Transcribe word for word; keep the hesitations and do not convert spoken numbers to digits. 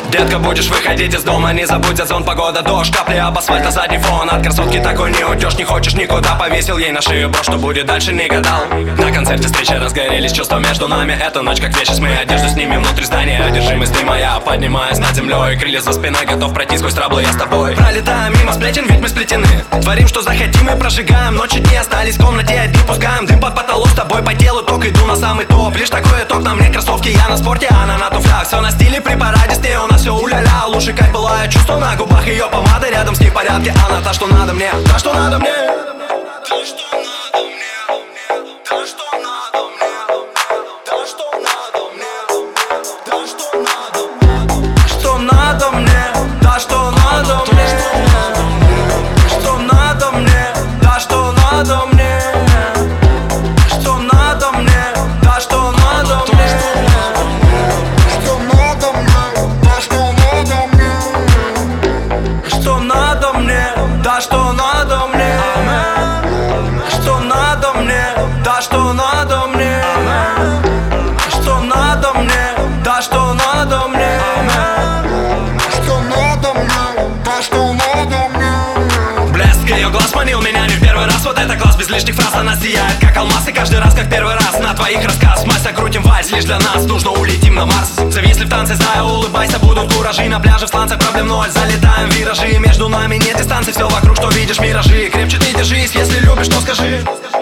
Детка, будешь выходить из дома, не забудь зон, погода, дождь, капли об асфальт на задний фон. От красотки такой не уйдешь, не хочешь никуда. Повесил ей на шею брошь, что будет дальше, не гадал. На концерте встречи разгорелись чувства между нами. Эта ночь как вечер, мы одежду снимем внутри здания. Одержимость ты моя, поднимаясь над землей. Крылья за спиной, готов пройти сквозь траблы, я с тобой. Пролетаем мимо сплетен, ведь мы сплетены. Творим, что захотим и прожигаем. Ночи дни остались в комнате, одни пускаем дым под потолок. С тобой по телу ток, иду на самый топ. Лишь такой итог, на мне кроссовки, я на спорте, она на туфлях. Все на стиле при параде, с ней у нас все уля-ля. Лучше как была, я чувствую на губах ее помада. Рядом с ней в порядке, она та, что надо мне. Та, что надо мне. Та, что надо мне. Та, что надо мне. Та, что надо мне. Та, что надо мне. Что надо мне. Та, что надо мне. Что надо мне. Та, что надо мне. Что надо мне. Та, что надо мне. Что надо мне. Что надо мне, да что надо мне. Что надо мне, да что надо мне. Что надо мне, да что надо мне. Что надо мне, да что надо мне. Блеск ее глаз манил меня не в первый раз. Вот это класс, без лишних фраз она сияет как алмаз. И каждый раз как первый раз на твоих рассказ. Мася, крутим вальс, лишь для нас нужно улетим на Марс. Зависли в танце, знаю, улыбайся, будут куражи. На пляже в сланцах проблем ноль, залетаем в виражи. Между нами нет дистанции, все вокруг, что видишь, миражи. Крепче ты держись, если любишь, то скажи.